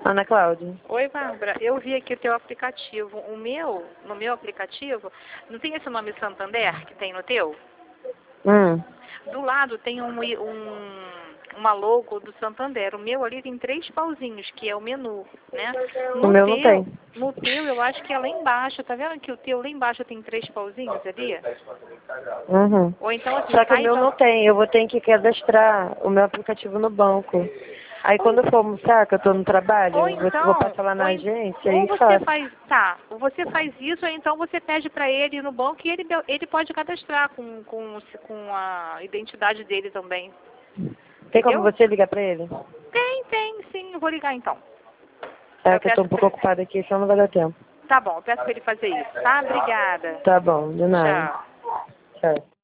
Ana Cláudia. Oi, Bárbara. Eu vi aqui o teu aplicativo. No meu aplicativo, não tem esse nome Santander que tem no teu? Do lado tem uma logo do Santander. O meu ali tem 3 pauzinhos, que é o menu, né? O meu não tem. No teu, eu acho que é lá embaixo. Tá vendo que o teu lá embaixo tem 3 pauzinhos ali? Ou então assim, Só que o meu não tem. Eu vou ter que cadastrar o meu aplicativo no banco. Aí quando eu for almoçar, que eu tô no trabalho, Ou eu então, vou passar lá na agência ou e você faço. você faz isso, ou então você pede para ele ir no banco e ele pode cadastrar com a identidade dele também. Tem como Entendeu? você ligar pra ele? Tem, sim. Eu vou ligar então. É Eu que eu tô peço um pouco ocupada aqui, senão não vai dar tempo. Tá bom, eu peço para ele fazer isso, tá? Obrigada. Tá bom, de nada. Tchau. Tchau.